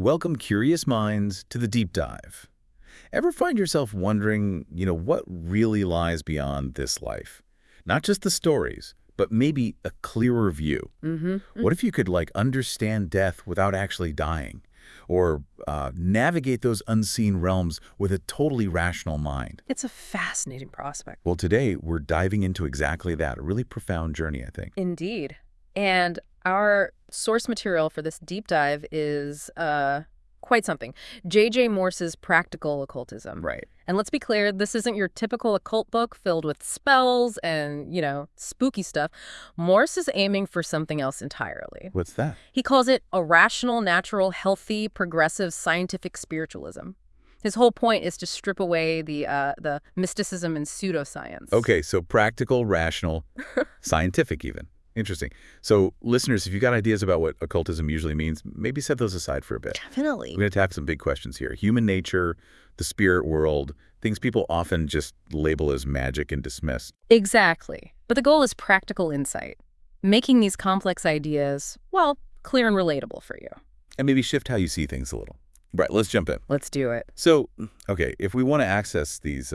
Welcome, curious minds, to the deep dive. Ever find yourself wondering, what really lies beyond this life? Not just the stories, but maybe a clearer view. What if you could, understand death without actually dying? Or navigate those unseen realms with a totally rational mind? It's a fascinating prospect. Well, today we're diving into exactly that, a really profound journey, I think. Indeed. And our source material for this deep dive is quite something. J.J. Morse's Practical Occultism. Right. And let's be clear, this isn't your typical occult book filled with spells and, spooky stuff. Morse is aiming for something else entirely. What's that? He calls it a rational, natural, healthy, progressive, scientific spiritualism. His whole point is to strip away the mysticism and pseudoscience. Okay, so practical, rational, scientific even. Interesting. So, listeners, if you got ideas about what occultism usually means, maybe set those aside for a bit. Definitely. We're going to tackle some big questions here. Human nature, the spirit world, things people often just label as magic and dismiss. Exactly. But the goal is practical insight, making these complex ideas, clear and relatable for you. And maybe shift how you see things a little. Right, let's jump in. Let's do it. So, okay, if we want to access these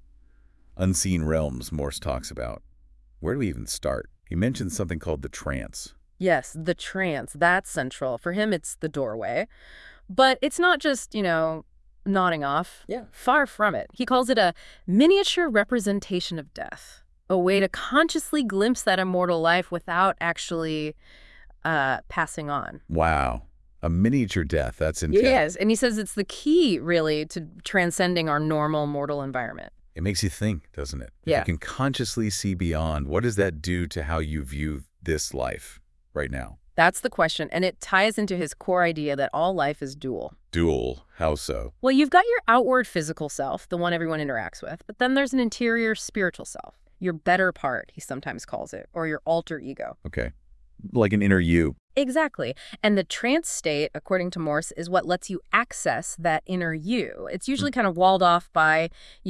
unseen realms Morse talks about, where do we even start? He mentioned something called the trance. Yes, the trance, that's central. For him, it's the doorway. But it's not just, nodding off. Yeah. Far from it. He calls it a miniature representation of death, a way to consciously glimpse that immortal life without actually passing on. Wow. A miniature death. That's intense. Yes, and he says it's the key, really, to transcending our normal mortal environment. It makes you think, doesn't it? Yeah. If you can consciously see beyond, what does that do to how you view this life right now? That's the question, and it ties into his core idea that all life is dual. Dual. How so? Well, you've got your outward physical self, the one everyone interacts with, but then there's an interior spiritual self, your better part, he sometimes calls it, or your alter ego. Okay. Like an inner you. Exactly. And the trance state, according to Morse, is what lets you access that inner you. It's usually kind of walled off by,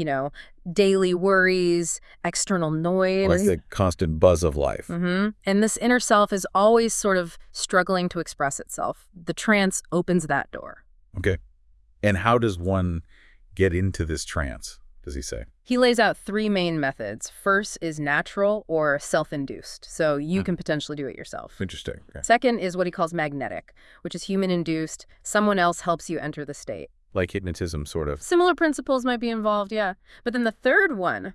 daily worries, external noise. Like the constant buzz of life. And this inner self is always sort of struggling to express itself. The trance opens that door. Okay. And how does one get into this trance, does he say? He lays out three main methods. First is natural or self-induced, so you can potentially do it yourself. Interesting. Okay. Second is what he calls magnetic, which is human-induced. Someone else helps you enter the state. Like hypnotism, sort of. Similar principles might be involved, yeah. But then the third one,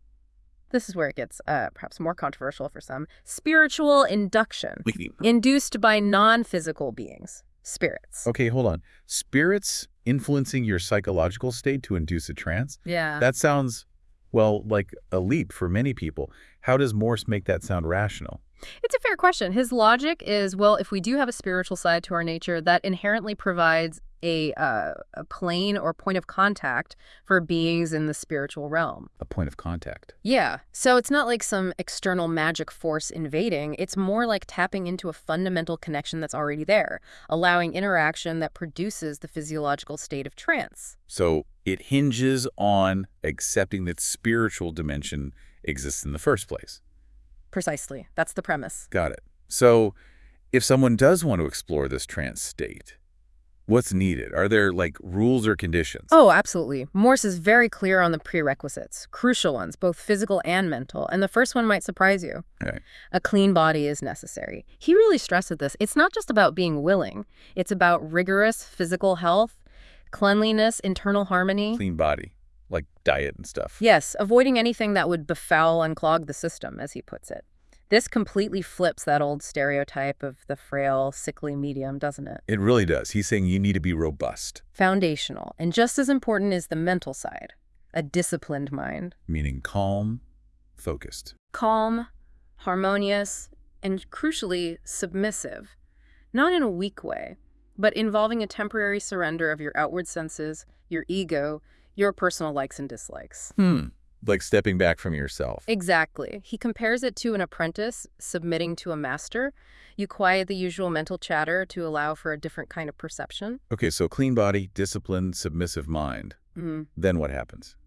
this is where it gets perhaps more controversial for some, spiritual induction, induced by non-physical beings, spirits. Okay, hold on. Spirits influencing your psychological state to induce a trance? Yeah. That sounds, like a leap for many people. How does Morse make that sound rational? It's a fair question. His logic is, if we do have a spiritual side to our nature, that inherently provides a plane or point of contact for beings in the spiritual realm. A point of contact. Yeah. So it's not like some external magic force invading. It's more like tapping into a fundamental connection that's already there, allowing interaction that produces the physiological state of trance. So it hinges on accepting that spiritual dimension exists in the first place. Precisely. That's the premise. Got it. So if someone does want to explore this trance state, what's needed? Are there, rules or conditions? Oh, absolutely. Morse is very clear on the prerequisites, crucial ones, both physical and mental. And the first one might surprise you. Okay. A clean body is necessary. He really stresses this. It's not just about being willing. It's about rigorous physical health, cleanliness, internal harmony. Clean body, like diet and stuff. Yes, avoiding anything that would befoul and clog the system, as he puts it. This completely flips that old stereotype of the frail, sickly medium, doesn't it? It really does. He's saying you need to be robust. Foundational. And just as important is the mental side, a disciplined mind. Meaning calm, focused. Calm, harmonious, and crucially, submissive. Not in a weak way, but involving a temporary surrender of your outward senses, your ego, your personal likes and dislikes. Like stepping back from yourself. Exactly. He compares it to an apprentice submitting to a master. You quiet the usual mental chatter to allow for a different kind of perception. Okay, so clean body, disciplined, submissive mind. Then what happens?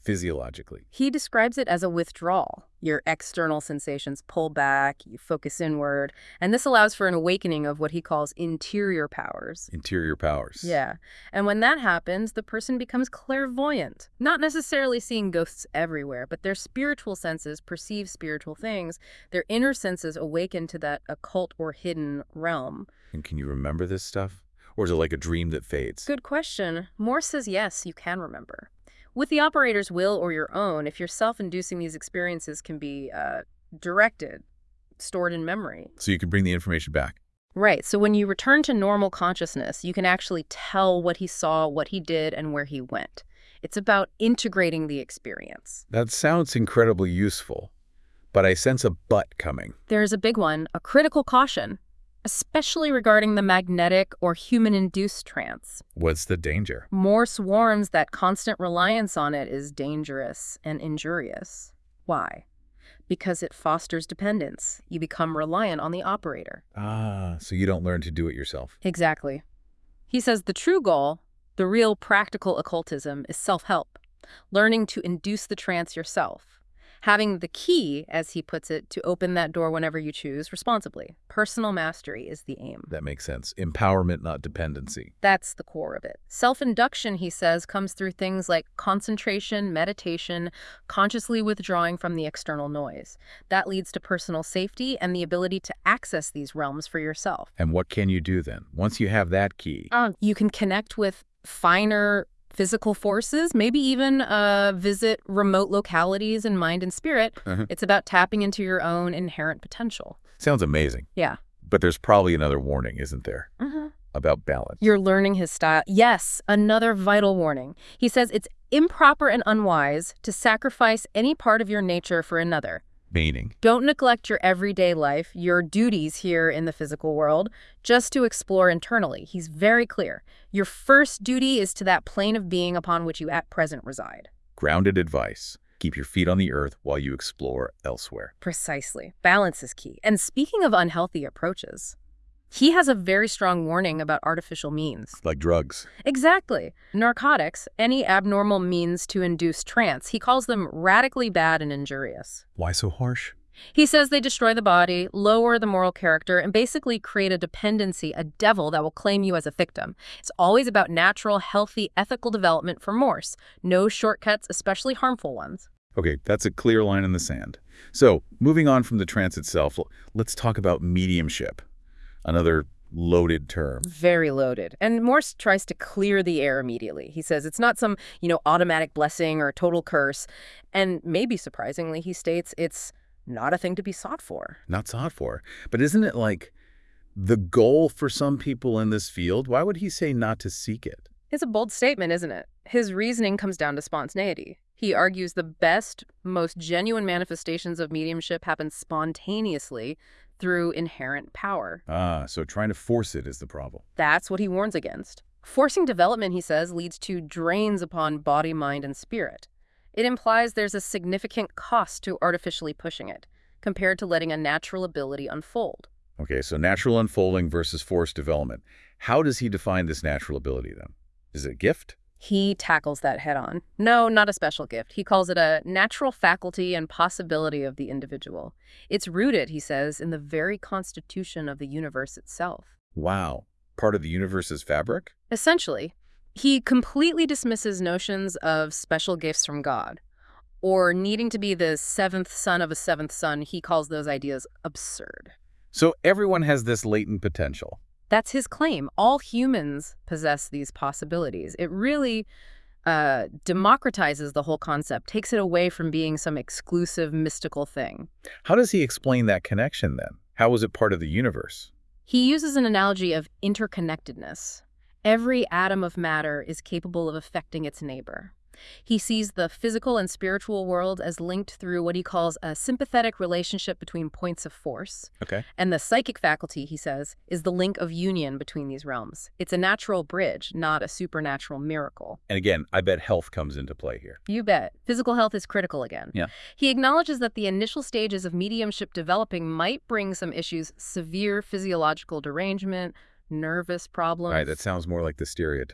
physiologically? He describes it as a withdrawal. Your external sensations pull back, you focus inward, and this allows for an awakening of what he calls interior powers. Interior powers. Yeah. And when that happens, the person becomes clairvoyant. Not necessarily seeing ghosts everywhere, but their spiritual senses perceive spiritual things. Their inner senses awaken to that occult or hidden realm. And can you remember this stuff? Or is it like a dream that fades? Good question. Morse says yes, you can remember. With the operator's will or your own, if you're self-inducing, these experiences can be directed, stored in memory. So you can bring the information back. Right. So when you return to normal consciousness, you can actually tell what he saw, what he did, and where he went. It's about integrating the experience. That sounds incredibly useful, but I sense a but coming. There's a big one, a critical caution, especially regarding the magnetic or human-induced trance. What's the danger? Morse warns that constant reliance on it is dangerous and injurious. Why? Because it fosters dependence. You become reliant on the operator. Ah, so you don't learn to do it yourself. Exactly. He says the true goal, the real practical occultism, is self-help, learning to induce the trance yourself. Having the key, as he puts it, to open that door whenever you choose responsibly. Personal mastery is the aim. That makes sense. Empowerment, not dependency. That's the core of it. Self-induction, he says, comes through things like concentration, meditation, consciously withdrawing from the external noise. That leads to personal safety and the ability to access these realms for yourself. And what can you do then? Once you have that key? You can connect with finer physical forces, maybe even visit remote localities in mind and spirit. It's about tapping into your own inherent potential. Sounds amazing. Yeah. But there's probably another warning, isn't there? About balance. You're learning his style. Yes, another vital warning. He says it's improper and unwise to sacrifice any part of your nature for another. Meaning? Don't neglect your everyday life, your duties here in the physical world, just to explore internally. He's very clear. Your first duty is to that plane of being upon which you at present reside. Grounded advice. Keep your feet on the earth while you explore elsewhere. Precisely. Balance is key. And speaking of unhealthy approaches, he has a very strong warning about artificial means. Like drugs. Exactly. Narcotics, any abnormal means to induce trance, he calls them radically bad and injurious. Why so harsh? He says they destroy the body, lower the moral character, and basically create a dependency, a devil that will claim you as a victim. It's always about natural, healthy, ethical development for Morse. No shortcuts, especially harmful ones. Okay, that's a clear line in the sand. So, moving on from the trance itself, let's talk about mediumship. Another loaded term. Very loaded. And Morse tries to clear the air immediately. He says it's not some, automatic blessing or total curse. And maybe surprisingly, he states it's not a thing to be sought for. Not sought for. But isn't it like the goal for some people in this field? Why would he say not to seek it? It's a bold statement, isn't it? His reasoning comes down to spontaneity. He argues the best, most genuine manifestations of mediumship happen spontaneously through inherent power. Ah, so trying to force it is the problem. That's what he warns against. Forcing development, he says, leads to drains upon body, mind, and spirit. It implies there's a significant cost to artificially pushing it, compared to letting a natural ability unfold. Okay, so natural unfolding versus forced development. How does he define this natural ability then? Is it a gift? He tackles that head on. No, not a special gift. He calls it a natural faculty and possibility of the individual. It's rooted, he says, in the very constitution of the universe itself. Wow. Part of the universe's fabric? Essentially, he completely dismisses notions of special gifts from God, or needing to be the seventh son of a seventh son. He calls those ideas absurd. So everyone has this latent potential. That's his claim. All humans possess these possibilities. It really democratizes the whole concept, takes it away from being some exclusive mystical thing. How does he explain that connection then? How is it part of the universe? He uses an analogy of interconnectedness. Every atom of matter is capable of affecting its neighbor. He sees the physical and spiritual world as linked through what he calls a sympathetic relationship between points of force. Okay. And the psychic faculty, he says, is the link of union between these realms. It's a natural bridge, not a supernatural miracle. And again, I bet health comes into play here. You bet. Physical health is critical again. Yeah. He acknowledges that the initial stages of mediumship developing might bring some issues, severe physiological derangement, nervous problems. Right, that sounds more like the stereotype.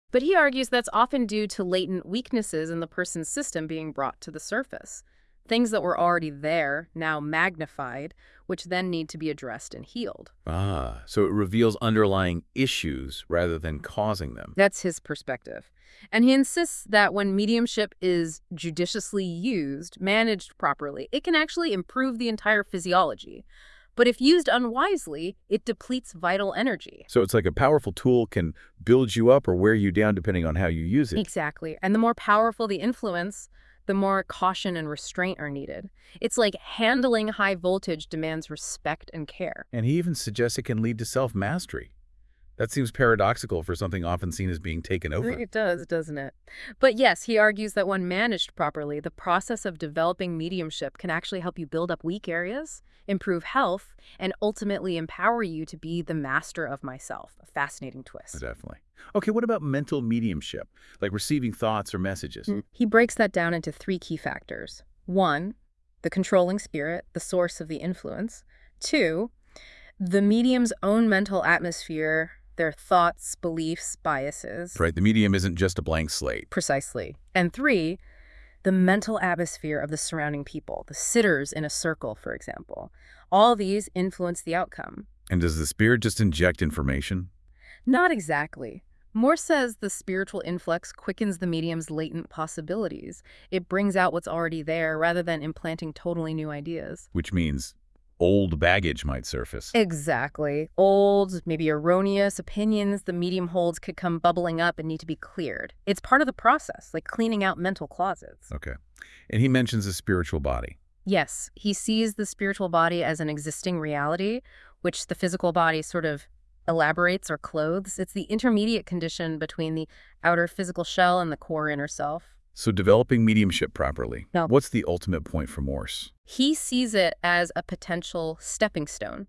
But he argues that's often due to latent weaknesses in the person's system being brought to the surface. Things that were already there, now magnified, which then need to be addressed and healed. Ah, so it reveals underlying issues rather than causing them. That's his perspective. And he insists that when mediumship is judiciously used, managed properly, it can actually improve the entire physiology. But if used unwisely, it depletes vital energy. So it's like a powerful tool can build you up or wear you down depending on how you use it. Exactly. And the more powerful the influence, the more caution and restraint are needed. It's like handling high voltage demands respect and care. And he even suggests it can lead to self-mastery. That seems paradoxical for something often seen as being taken over. It does, doesn't it? But yes, he argues that when managed properly, the process of developing mediumship can actually help you build up weak areas, improve health, and ultimately empower you to be the master of myself. A fascinating twist. Definitely. Okay, what about mental mediumship, like receiving thoughts or messages? He breaks that down into 3 key factors. 1, the controlling spirit, the source of the influence. 2, the medium's own mental atmosphere, their thoughts, beliefs, biases. Right, the medium isn't just a blank slate. Precisely. And 3, the mental atmosphere of the surrounding people, the sitters in a circle, for example. All these influence the outcome. And does the spirit just inject information? Not exactly. Moore says the spiritual influx quickens the medium's latent possibilities. It brings out what's already there rather than implanting totally new ideas. Which means old baggage might surface. Exactly. Old, maybe erroneous opinions the medium holds could come bubbling up and need to be cleared. It's part of the process, like cleaning out mental closets. Okay. And he mentions the spiritual body. Yes, he sees the spiritual body as an existing reality, which the physical body sort of elaborates or clothes. It's the intermediate condition between the outer physical shell and the core inner self. So developing mediumship properly. No. What's the ultimate point for Morse? He sees it as a potential stepping stone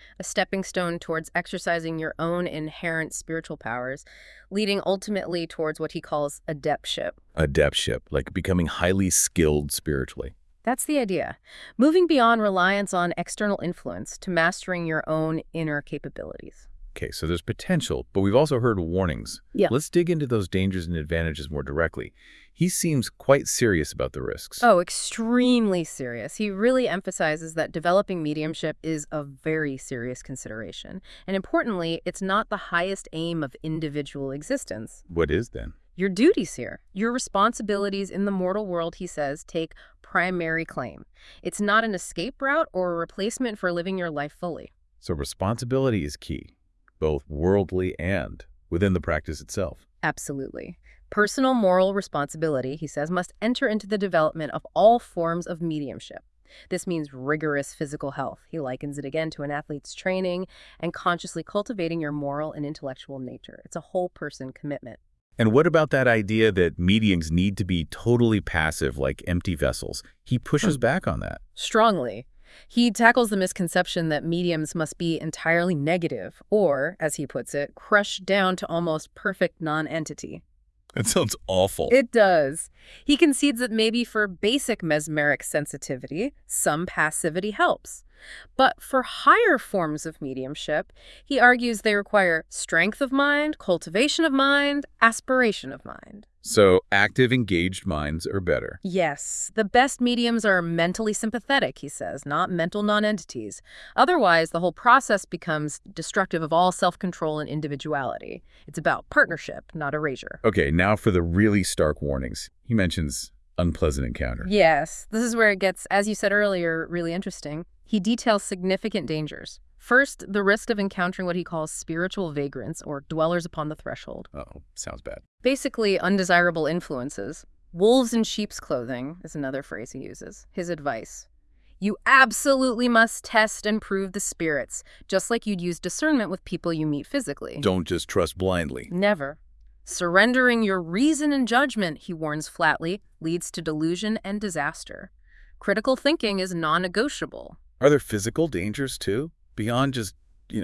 towards exercising your own inherent spiritual powers, leading ultimately towards what he calls adeptship. Adeptship, like becoming highly skilled spiritually. That's the idea. Moving beyond reliance on external influence to mastering your own inner capabilities. Okay, so there's potential, but we've also heard warnings. Yeah. Let's dig into those dangers and advantages more directly. He seems quite serious about the risks. Oh, extremely serious. He really emphasizes that developing mediumship is a very serious consideration. And importantly, it's not the highest aim of individual existence. What is then? Your duties here, your responsibilities in the mortal world, he says, take primary claim. It's not an escape route or a replacement for living your life fully. So responsibility is key, both worldly and within the practice itself. Absolutely. Personal moral responsibility, he says, must enter into the development of all forms of mediumship. This means rigorous physical health. He likens it again to an athlete's training and consciously cultivating your moral and intellectual nature. It's a whole person commitment. And what about that idea that mediums need to be totally passive like empty vessels? He pushes back on that. Strongly. He tackles the misconception that mediums must be entirely negative or, as he puts it, crushed down to almost perfect non-entity. That sounds awful. It does. He concedes that maybe for basic mesmeric sensitivity, some passivity helps. But for higher forms of mediumship, he argues they require strength of mind, cultivation of mind, aspiration of mind. So active, engaged minds are better. Yes, the best mediums are mentally sympathetic, he says, not mental non-entities. Otherwise, the whole process becomes destructive of all self-control and individuality. It's about partnership, not erasure. Okay, now for the really stark warnings. He mentions unpleasant encounter. Yes, this is where it gets, as you said earlier, really interesting. He details significant dangers. First, the risk of encountering what he calls spiritual vagrants, or dwellers upon the threshold. Uh-oh, sounds bad. Basically, undesirable influences. Wolves in sheep's clothing is another phrase he uses. His advice: you absolutely must test and prove the spirits, just like you'd use discernment with people you meet physically. Don't just trust blindly. Never. Surrendering your reason and judgment, he warns flatly, leads to delusion and disaster. Critical thinking is non-negotiable. Are there physical dangers too? Beyond just,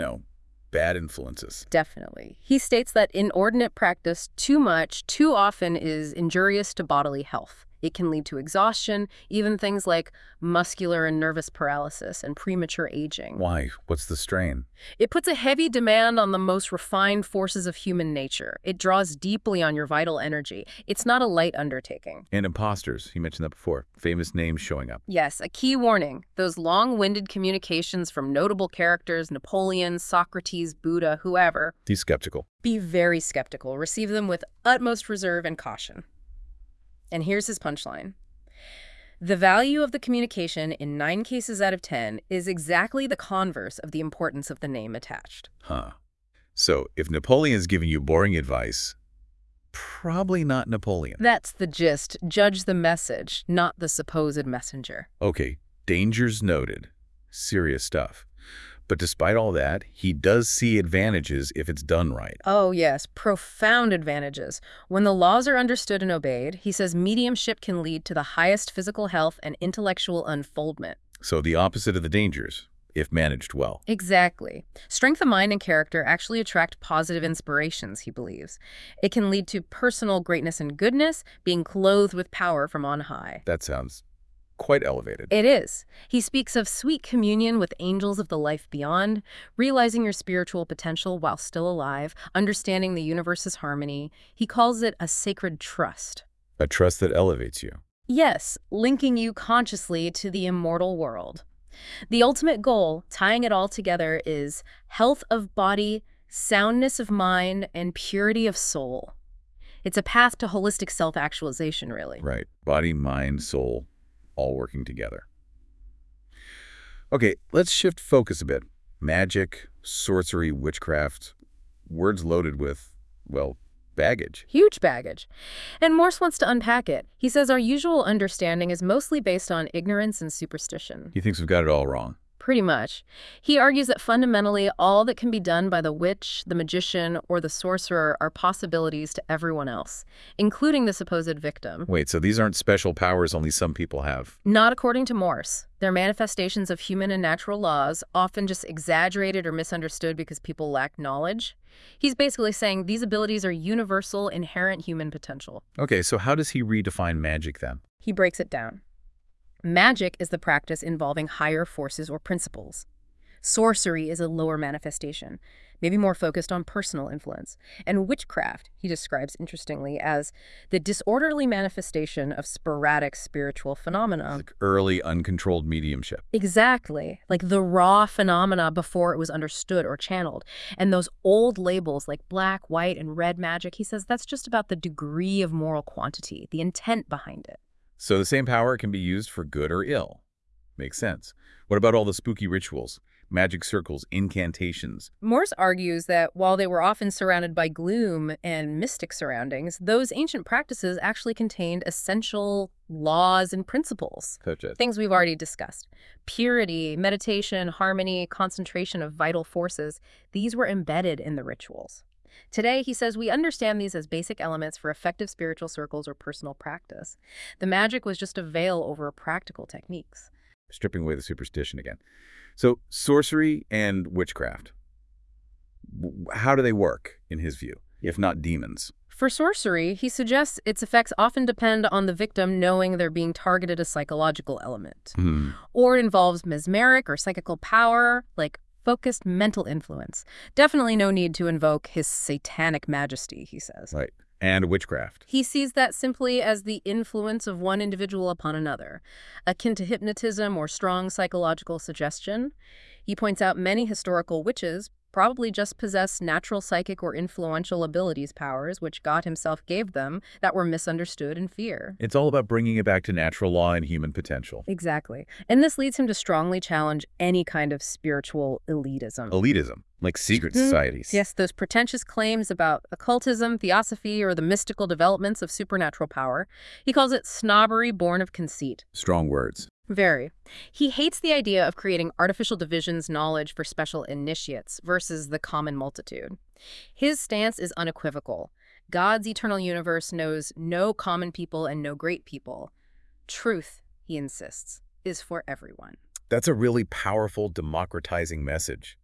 bad influences? Definitely. He states that inordinate practice too much, too often is injurious to bodily health. It can lead to exhaustion, even things like muscular and nervous paralysis and premature aging. Why? What's the strain? It puts a heavy demand on the most refined forces of human nature. It draws deeply on your vital energy. It's not a light undertaking. And imposters, you mentioned that before. Famous names showing up. Yes, a key warning. Those long-winded communications from notable characters, Napoleon, Socrates, Buddha, whoever. He's skeptical. Be very skeptical. Receive them with utmost reserve and caution. And here's his punchline. The value of the communication in 9 cases out of 10 is exactly the converse of the importance of the name attached. Huh. So if Napoleon's giving you boring advice, probably not Napoleon. That's the gist. Judge the message, not the supposed messenger. Okay, dangers noted. Serious stuff. But despite all that, he does see advantages if it's done right. Oh, yes, profound advantages. When the laws are understood and obeyed, he says mediumship can lead to the highest physical health and intellectual unfoldment. So the opposite of the dangers, if managed well. Exactly. Strength of mind and character actually attract positive inspirations, he believes. It can lead to personal greatness and goodness, being clothed with power from on high. That sounds quite elevated. It is. He speaks of sweet communion with angels of the life beyond, realizing your spiritual potential while still alive, understanding the universe's harmony. He calls it a sacred trust. A trust that elevates you. Yes, linking you consciously to the immortal world. The ultimate goal, tying it all together, is health of body, soundness of mind, and purity of soul. It's a path to holistic self-actualization, really. Right. Body, mind, soul, all working together. Okay, let's shift focus a bit. Magic, sorcery, witchcraft, words loaded with, well, baggage. Huge baggage. And Morse wants to unpack it. He says our usual understanding is mostly based on ignorance and superstition. He thinks we've got it all wrong. Pretty much. He argues that fundamentally all that can be done by the witch, the magician, or the sorcerer are possibilities to everyone else, including the supposed victim. Wait, so these aren't special powers only some people have? Not according to Morse. They're manifestations of human and natural laws, often just exaggerated or misunderstood because people lack knowledge. He's basically saying these abilities are universal, inherent human potential. Okay, so how does he redefine magic then? He breaks it down. Magic is the practice involving higher forces or principles. Sorcery is a lower manifestation, maybe more focused on personal influence. And witchcraft, he describes interestingly, as the disorderly manifestation of sporadic spiritual phenomena. Like early, uncontrolled mediumship. Exactly, like the raw phenomena before it was understood or channeled. And those old labels like black, white, and red magic, he says that's just about the degree of moral quantity, the intent behind it. So the same power can be used for good or ill. Makes sense. What about all the spooky rituals? Magic circles, incantations? Morse argues that while they were often surrounded by gloom and mystic surroundings, those ancient practices actually contained essential laws and principles. Such as? Things we've already discussed. Purity, meditation, harmony, concentration of vital forces, these were embedded in the rituals. Today, he says, we understand these as basic elements for effective spiritual circles or personal practice. The magic was just a veil over practical techniques. Stripping away the superstition again. So sorcery and witchcraft, how do they work, in his view, if not demons? For sorcery, he suggests its effects often depend on the victim knowing they're being targeted a psychological element. Or it involves mesmeric or psychical power, like focused mental influence. Definitely no need to invoke his satanic majesty, he says. Right. And witchcraft. He sees that simply as the influence of one individual upon another, akin to hypnotism or strong psychological suggestion. He points out many historical witches probably just possessed natural psychic or influential abilities powers, which God himself gave them, that were misunderstood and fear. It's all about bringing it back to natural law and human potential. Exactly. And this leads him to strongly challenge any kind of spiritual elitism. Elitism, like secret societies. Yes, those pretentious claims about occultism, theosophy, or the mystical developments of supernatural power. He calls it snobbery born of conceit. Strong words. Very. He hates the idea of creating artificial divisions knowledge for special initiates versus the common multitude. His stance is unequivocal. God's eternal universe knows no common people and no great people. Truth, he insists, is for everyone. That's a really powerful, democratizing message.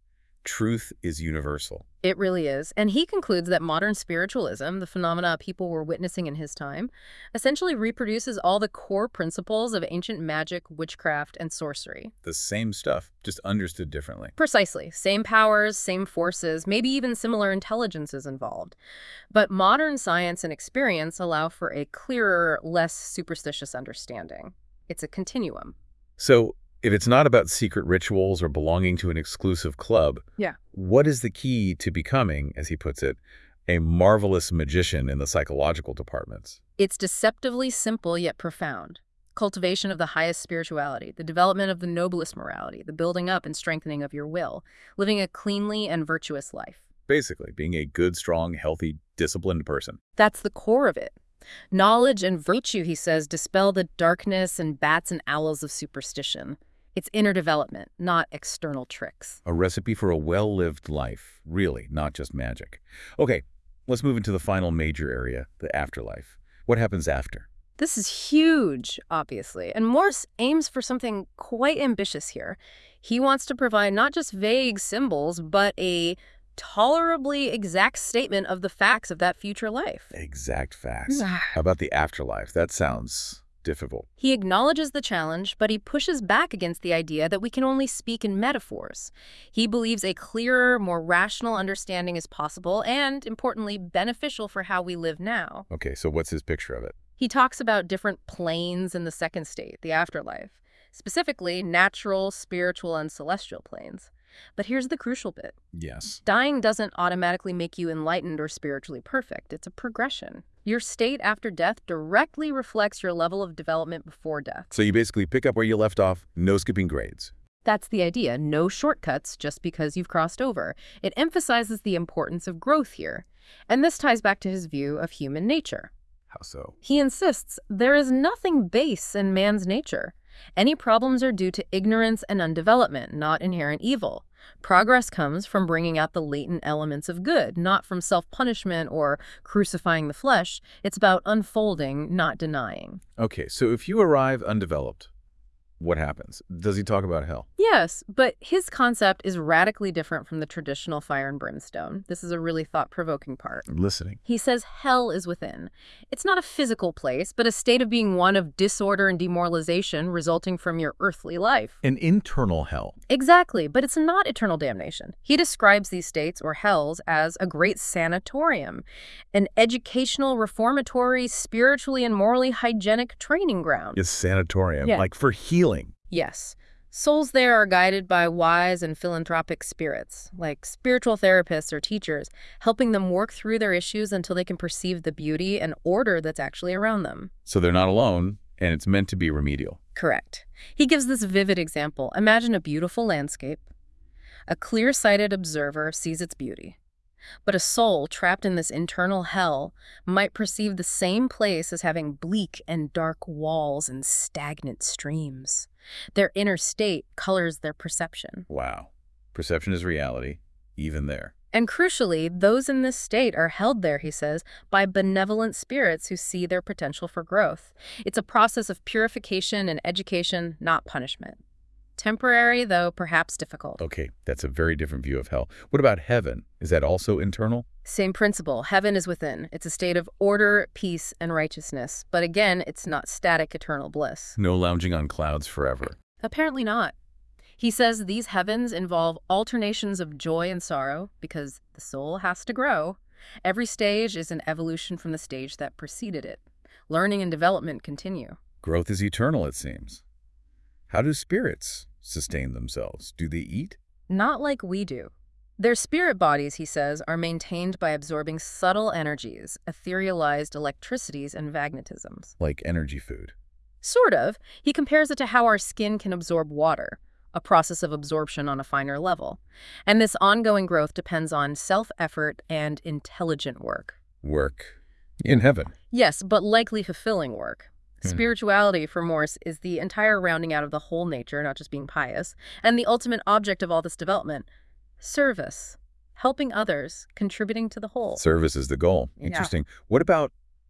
truth is universal. It really is. And he concludes that modern spiritualism, the phenomena people were witnessing in his time, essentially reproduces all the core principles of ancient magic, witchcraft, and sorcery. The same stuff, just understood differently. Precisely. Same powers, same forces, maybe even similar intelligences involved. But modern science and experience allow for a clearer, less superstitious understanding. It's a continuum. So, if it's not about secret rituals or belonging to an exclusive club, Yeah. what is the key to becoming, as he puts it, a marvelous magician in the psychological departments? It's deceptively simple yet profound. Cultivation of the highest spirituality, the development of the noblest morality, the building up and strengthening of your will, living a cleanly and virtuous life. Basically, being a good, strong, healthy, disciplined person. That's the core of it. Knowledge and virtue, he says, dispel the darkness and bats and owls of superstition. It's inner development, not external tricks. A recipe for a well-lived life, really, not just magic. Okay, let's move into the final major area, the afterlife. What happens after? This is huge, obviously, and Morse aims for something quite ambitious here. He wants to provide not just vague symbols, but a tolerably exact statement of the facts of that future life. Exact facts. How about the afterlife? That sounds difficult. He acknowledges the challenge, but he pushes back against the idea that we can only speak in metaphors. He believes a clearer, more rational understanding is possible and, importantly, beneficial for how we live now. Okay, so what's his picture of it? He talks about different planes in the second state, the afterlife, specifically natural, spiritual, and celestial planes. But here's the crucial bit. Yes. Dying doesn't automatically make you enlightened or spiritually perfect. It's a progression. Your state after death directly reflects your level of development before death. So you basically pick up where you left off, no skipping grades. That's the idea. No shortcuts just because you've crossed over. It emphasizes the importance of growth here. And this ties back to his view of human nature. How so? He insists there is nothing base in man's nature. Any problems are due to ignorance and undevelopment, not inherent evil. Progress comes from bringing out the latent elements of good, not from self-punishment or crucifying the flesh. It's about unfolding, not denying. Okay, so if you arrive undeveloped, what happens? Does he talk about hell? Yes, but his concept is radically different from the traditional fire and brimstone. This is a really thought-provoking part. I'm listening. He says hell is within. It's not a physical place, but a state of being one of disorder and demoralization resulting from your earthly life. An internal hell. Exactly, but it's not eternal damnation. He describes these states, or hells, as a great sanatorium, an educational, reformatory, spiritually and morally hygienic training ground. It's sanatorium, Yeah. like for healing. Yes. Souls there are guided by wise and philanthropic spirits, like spiritual therapists or teachers, helping them work through their issues until they can perceive the beauty and order that's actually around them. So they're not alone, and it's meant to be remedial. Correct. He gives this vivid example. Imagine a beautiful landscape. A clear-sighted observer sees its beauty. But a soul trapped in this internal hell might perceive the same place as having bleak and dark walls and stagnant streams. Their inner state colors their perception. Wow. Perception is reality, even there. And crucially, those in this state are held there, he says, by benevolent spirits who see their potential for growth. It's a process of purification and education, not punishment. Temporary, though perhaps difficult. Okay, that's a very different view of hell. What about heaven? Is that also internal? Same principle. Heaven is within. It's a state of order, peace, and righteousness. But again, it's not static eternal bliss. No lounging on clouds forever. Apparently not. He says these heavens involve alternations of joy and sorrow because the soul has to grow. Every stage is an evolution from the stage that preceded it. Learning and development continue. Growth is eternal, it seems. How do spirits sustain themselves? Do they eat? Not like we do. Their spirit bodies, he says, are maintained by absorbing subtle energies, etherealized electricities, and magnetisms. Like energy food. Sort of. He compares it to how our skin can absorb water, a process of absorption on a finer level. And this ongoing growth depends on self-effort and intelligent work. Work. In heaven. Yes, but likely fulfilling work. Spirituality, for Morse, is the entire rounding out of the whole nature, not just being pious, and the ultimate object of all this development. Service. Helping others, contributing to the whole. Service is the goal. Yeah. Interesting. What about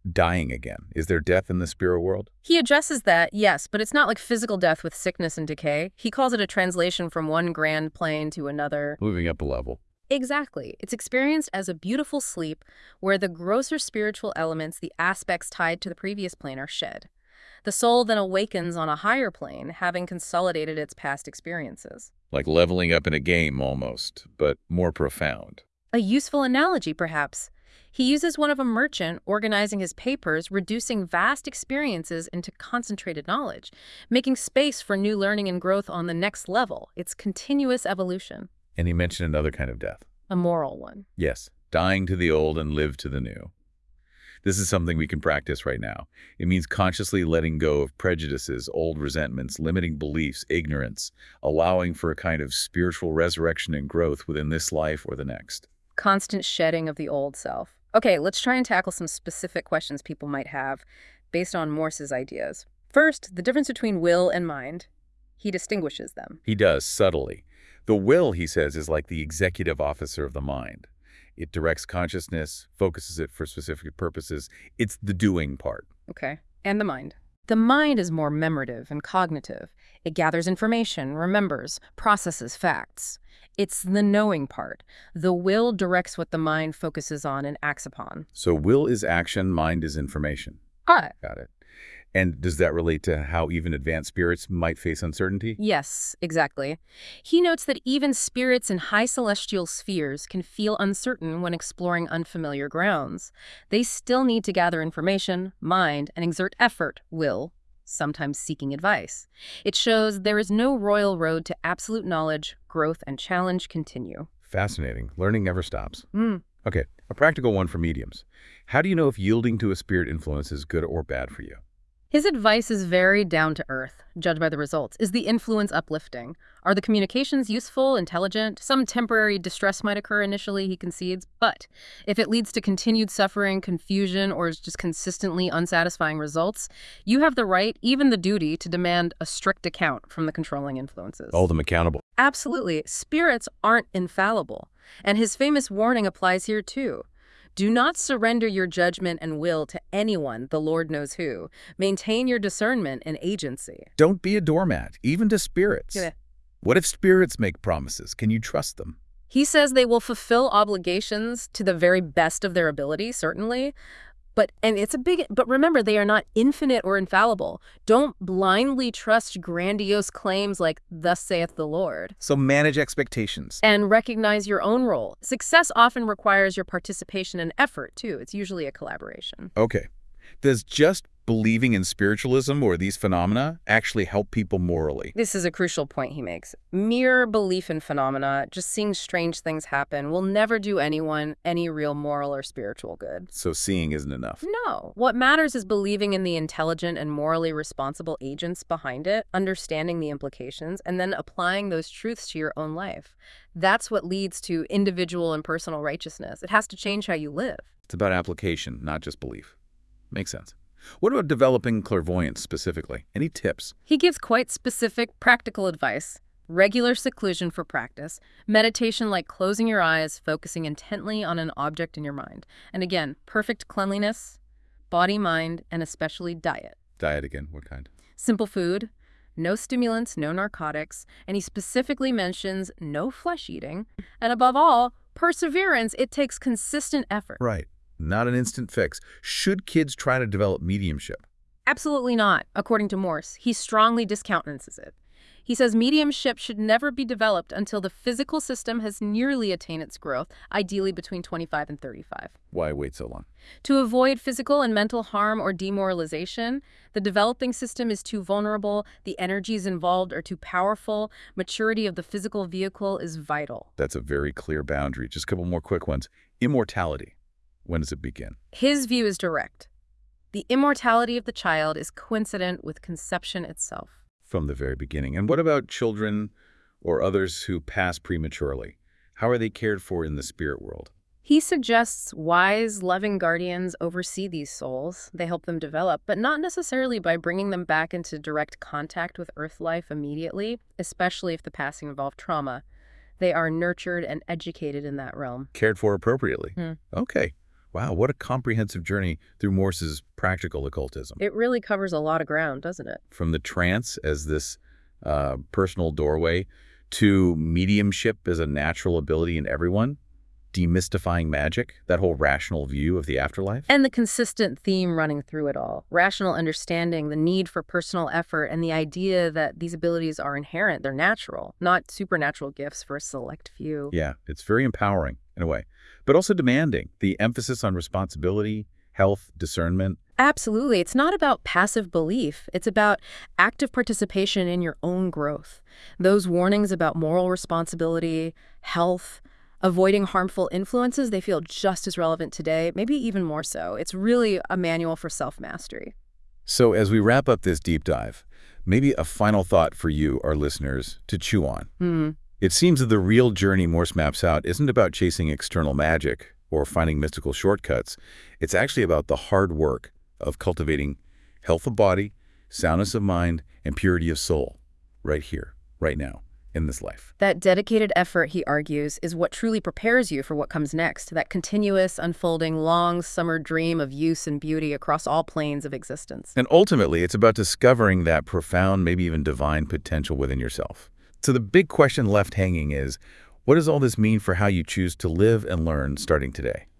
dying again? Is there death in the spirit world? He addresses that, yes, but it's not like physical death with sickness and decay. He calls it a translation from one grand plane to another. Moving up a level. Exactly. It's experienced as a beautiful sleep where the grosser spiritual elements, the aspects tied to the previous plane, are shed. The soul then awakens on a higher plane, having consolidated its past experiences. Like leveling up in a game almost, but more profound. A useful analogy, perhaps. He uses one of a merchant organizing his papers, reducing vast experiences into concentrated knowledge, making space for new learning and growth on the next level. It's continuous evolution. And he mentioned another kind of death. A moral one. Yes, dying to the old and live to the new. This is something we can practice right now. It means consciously letting go of prejudices, old resentments, limiting beliefs, ignorance, allowing for a kind of spiritual resurrection and growth within this life or the next. Constant shedding of the old self. Okay, let's try and tackle some specific questions people might have based on Morse's ideas. First, the difference between will and mind. He distinguishes them. He does, subtly. The will, he says, is like the executive officer of the mind. It directs consciousness, focuses it for specific purposes. It's the doing part. Okay, and the mind. The mind is more memorative and cognitive. It gathers information, remembers, processes facts. It's the knowing part. The will directs what the mind focuses on and acts upon. So will is action, mind is information. Ah, Got it. And does that relate to how even advanced spirits might face uncertainty? yes, exactly. He notes that even spirits in high celestial spheres can feel uncertain when exploring unfamiliar grounds. They still need to gather information, mind, and exert effort, will, sometimes seeking advice. It shows there is no royal road to absolute knowledge, growth, and challenge continue. Fascinating. Learning never stops. Mm. Okay, a practical one for mediums. How do you know if yielding to a spirit influence is good or bad for you? His advice is very down to earth, judged by the results. Is the influence uplifting? Are the communications useful, intelligent? Some temporary distress might occur initially, he concedes, but if it leads to continued suffering, confusion, or is just consistently unsatisfying results, you have the right, even the duty, to demand a strict account from the controlling influences. Hold them accountable. Absolutely. Spirits aren't infallible. And his famous warning applies here too. Do not surrender your judgment and will to anyone, the Lord knows who. Maintain your discernment and agency. Don't be a doormat, even to spirits. Yeah. What if spirits make promises? Can you trust them? He says they will fulfill obligations to the very best of their ability, certainly. But remember, they are not infinite or infallible. Don't blindly trust grandiose claims like, "Thus saith the Lord." So manage expectations. And recognize your own role. Success often requires your participation and effort, too. It's usually a collaboration. Okay. Does just believing in spiritualism or these phenomena actually help people morally? This is a crucial point he makes. Mere belief in phenomena, just seeing strange things happen, will never do anyone any real moral or spiritual good. So seeing isn't enough. No. What matters is believing in the intelligent and morally responsible agents behind it, understanding the implications, and then applying those truths to your own life. That's what leads to individual and personal righteousness. It has to change how you live. It's about application, not just belief. Makes sense. What about developing clairvoyance specifically? Any tips? He gives quite specific, practical advice. Regular seclusion for practice. Meditation like closing your eyes, focusing intently on an object in your mind. And again, perfect cleanliness, body, mind, and especially diet. Diet again, what kind? Simple food, no stimulants, no narcotics, and he specifically mentions no flesh eating. And above all, perseverance. It takes consistent effort. Right. Not an instant fix. Should kids try to develop mediumship? Absolutely not, according to Morse. He strongly discountenances it. He says mediumship should never be developed until the physical system has nearly attained its growth, ideally between 25 and 35. Why wait so long? To avoid physical and mental harm or demoralization, the developing system is too vulnerable, the energies involved are too powerful, maturity of the physical vehicle is vital. That's a very clear boundary. Just a couple more quick ones. Immortality. When does it begin? His view is direct. The immortality of the child is coincident with conception itself. From the very beginning. And what about children or others who pass prematurely? How are they cared for in the spirit world? He suggests wise, loving guardians oversee these souls. They help them develop, but not necessarily by bringing them back into direct contact with earth life immediately, especially if the passing involved trauma. They are nurtured and educated in that realm. Cared for appropriately. Okay. Wow, what a comprehensive journey through Morse's practical occultism. It really covers a lot of ground, doesn't it? From the trance as this personal doorway to mediumship as a natural ability in everyone, demystifying magic, that whole rational view of the afterlife. And the consistent theme running through it all, rational understanding, the need for personal effort, and the idea that these abilities are inherent, they're natural, not supernatural gifts for a select few. Yeah, it's very empowering in a way, but also demanding. The emphasis on responsibility, health, discernment. Absolutely. It's not about passive belief. It's about active participation in your own growth. Those warnings about moral responsibility, health, avoiding harmful influences, they feel just as relevant today, maybe even more so. It's really a manual for self-mastery. So as we wrap up this deep dive, maybe a final thought for you, our listeners, to chew on. It seems that the real journey Morse maps out isn't about chasing external magic or finding mystical shortcuts. It's actually about the hard work of cultivating health of body, soundness of mind, and purity of soul right here, right now, in this life. That dedicated effort, he argues, is what truly prepares you for what comes next, that continuous, unfolding, long summer dream of use and beauty across all planes of existence. And ultimately, it's about discovering that profound, maybe even divine potential within yourself. So the big question left hanging is, what does all this mean for how you choose to live and learn starting today?